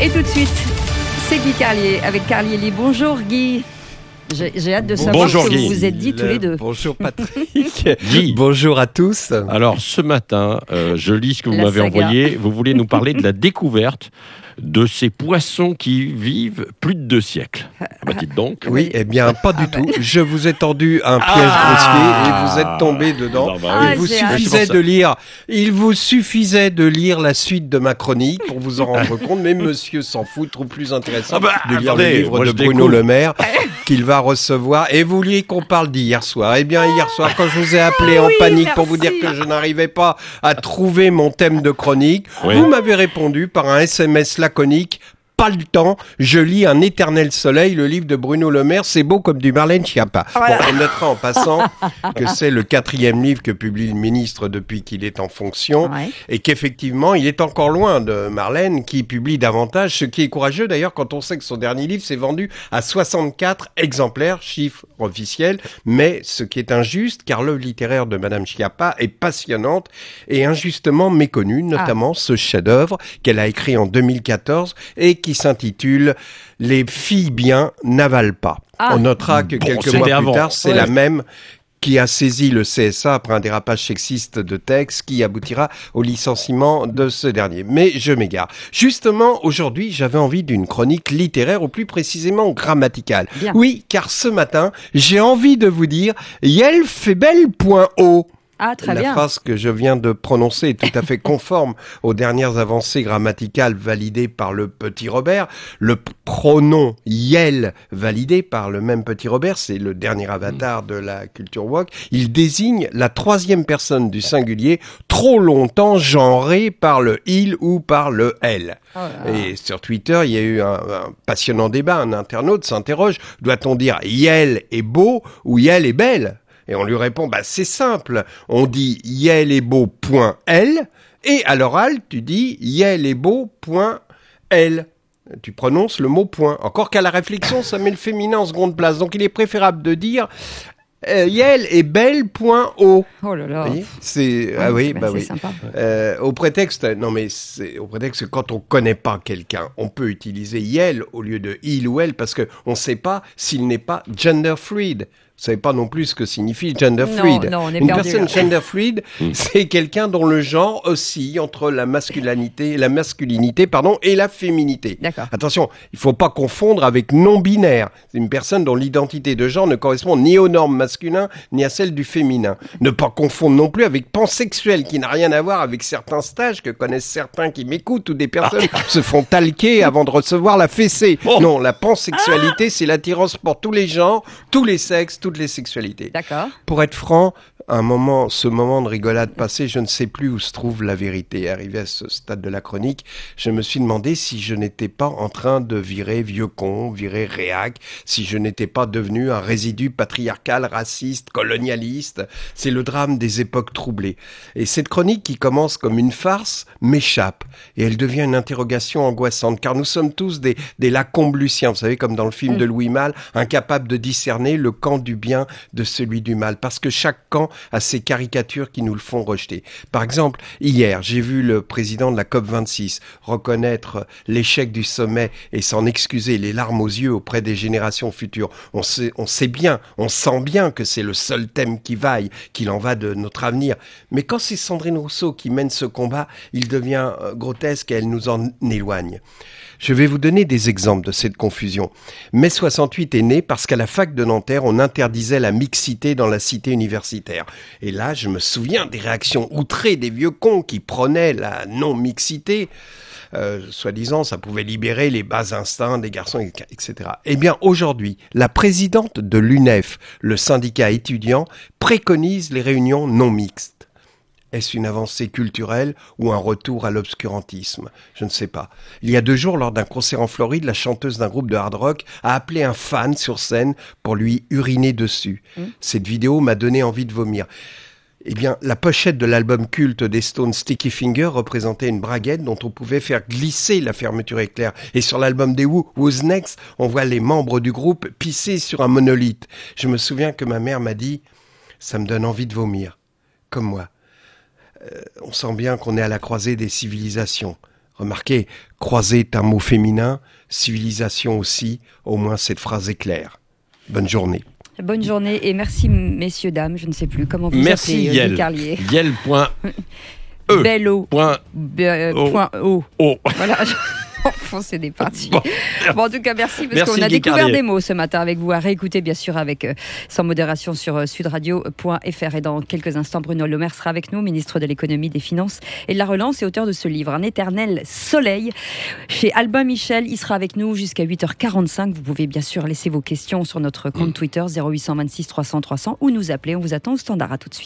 Et tout de suite, c'est Guy Carlier avec Carlier Lit. Bonjour Guy. J'ai hâte de savoir ce que Guy. vous vous êtes dit tous les deux. Bonjour Patrick. Guy. Bonjour à tous. Alors ce matin, je lis ce que vous La m'avez saga. envoyé. Vous voulez nous parler de la découverte de ces poissons qui vivent plus de 2 siècles. Bah, dites donc. Oui, eh bien, pas du tout. Je vous ai tendu un piège grossier et vous êtes tombé dedans. Non, bah oui. Il vous j'ai hâte. suffisait de lire la suite de ma chronique pour vous en rendre compte. Mais monsieur s'en fout, trouve plus intéressant de lire attendez, le livre moi, de je Bruno découvre. Le Maire qu'il va recevoir. Et vous vouliez qu'on parle d'hier soir. Eh bien, hier soir, quand je vous ai appelé en panique pour vous dire que je n'arrivais pas à trouver mon thème de chronique, Oui. vous m'avez répondu par un SMS laconique. Pas le temps, je lis Un éternel soleil, le livre de Bruno Le Maire, c'est beau comme du Marlène Schiappa. Voilà. Bon, on notera en passant que c'est le 4e livre que publie le ministre depuis qu'il est en fonction Ouais. et qu'effectivement, il est encore loin de Marlène qui publie davantage, ce qui est courageux d'ailleurs quand on sait que son dernier livre s'est vendu à 64 exemplaires, chiffre officiel, mais ce qui est injuste car l'œuvre littéraire de Madame Schiappa est passionnante et injustement méconnue, notamment ce chef-d'œuvre qu'elle a écrit en 2014 et qui s'intitule « Les filles bien n'avalent pas ». On notera que quelques c'était mois plus avant. tard, c'est la même qui a saisi le CSA après un dérapage sexiste de texte qui aboutira au licenciement de ce dernier. Mais je m'égare. Justement, aujourd'hui, j'avais envie d'une chronique littéraire ou plus précisément grammaticale. Bien. Oui, car ce matin, j'ai envie de vous dire « Yel fait belle.o ». Ah, très La bien. phrase que je viens de prononcer est tout à fait conforme aux dernières avancées grammaticales validées par le petit Robert. Le pronom yel validé par le même petit Robert, c'est le dernier avatar de la culture woke. Il désigne la 3e personne du singulier trop longtemps genrée par le il ou par le elle. Oh là là. Et sur Twitter, il y a eu un passionnant débat. Un internaute s'interroge, doit-on dire yel est beau ou yel est belle ? Et on lui répond, c'est simple, on dit « yel est beau, point L » et à l'oral, tu dis « yel est beau, point L ». Tu prononces le mot « point ». Encore qu'à la réflexion, ça met le féminin en seconde place. Donc il est préférable de dire « yel est belle, point O ». Oh là là. Vous voyez, c'est c'est sympa. au prétexte que quand on connaît pas quelqu'un, on peut utiliser yel au lieu de il ou elle parce que on sait pas s'il n'est pas gender fluid. Vous savez pas non plus ce que signifie gender fluid. Non, on est Une perdu, personne là. gender fluid, c'est quelqu'un dont le genre oscille entre la masculinité et la féminité. D'accord. Attention, il faut pas confondre avec non-binaire. C'est une personne dont l'identité de genre ne correspond ni aux normes masculines ni à celles du féminin. Ne pas confondre non plus avec pansexuel, qui n'a rien à voir avec certains stages que connaissent certains qui m'écoutent ou des personnes se font talquer avant de recevoir la fessée. Oh. Non, la pansexualité, c'est l'attirance pour tous les genres, tous les sexes, toutes les sexualités. D'accord. Pour être franc, ce moment de rigolade passé, je ne sais plus où se trouve la vérité. Arrivé à ce stade de la chronique, je me suis demandé si je n'étais pas en train de virer vieux con, virer réac, si je n'étais pas devenu un résidu patriarcal, raciste, colonialiste. C'est le drame des époques troublées. Et cette chronique qui commence comme une farce m'échappe. Et elle devient une interrogation angoissante, car nous sommes tous des Lacombe-Luciens, vous savez, comme dans le film de Louis Malle, incapables de discerner le camp du bien de celui du mal, parce que chaque camp a ses caricatures qui nous le font rejeter. Par exemple, hier, j'ai vu le président de la COP26 reconnaître l'échec du sommet et s'en excuser, les larmes aux yeux auprès des générations futures. On sait bien, on sent bien que c'est le seul thème qui vaille, qu'il en va de notre avenir. Mais quand c'est Sandrine Rousseau qui mène ce combat, il devient grotesque et elle nous en éloigne. Je vais vous donner des exemples de cette confusion. Mai 68 est né parce qu'à la fac de Nanterre, on interdisait la mixité dans la cité universitaire. Et là, je me souviens des réactions outrées des vieux cons qui prônaient la non-mixité. Soi-disant, ça pouvait libérer les bas instincts des garçons, etc. Eh bien, aujourd'hui, la présidente de l'UNEF, le syndicat étudiant, préconise les réunions non mixtes. Est-ce une avancée culturelle ou un retour à l'obscurantisme ? Je ne sais pas. Il y a 2 jours, lors d'un concert en Floride, la chanteuse d'un groupe de hard rock a appelé un fan sur scène pour lui uriner dessus. Cette vidéo m'a donné envie de vomir. Eh bien, la pochette de l'album culte des Stones, Sticky Finger, représentait une braguette dont on pouvait faire glisser la fermeture éclair. Et sur l'album des Who, Who's Next, on voit les membres du groupe pisser sur un monolithe. Je me souviens que ma mère m'a dit « Ça me donne envie de vomir. » Comme moi. On sent bien qu'on est à la croisée des civilisations. Remarquez, croiser est un mot féminin, civilisation aussi, au moins cette phrase est claire. Bonne journée. Bonne journée et merci messieurs, dames, je ne sais plus comment vous Merci appelez, Yel. Guy Carlier. Yel.e. Bello. Point Point O. O. Voilà. Enfin, c'est des parties. Bon. Bon, en tout cas, merci parce Merci, qu'on a Guy découvert Carlier. des mots ce matin avec vous, à réécouter bien sûr avec sans modération sur sudradio.fr. Et dans quelques instants, Bruno Le Maire sera avec nous, ministre de l'économie, des finances et de la relance et auteur de ce livre, Un éternel soleil, chez Albin Michel. Il sera avec nous jusqu'à 8h45. Vous pouvez bien sûr laisser vos questions sur notre compte Twitter 0826 300 300 ou nous appeler. On vous attend au standard. À tout de suite.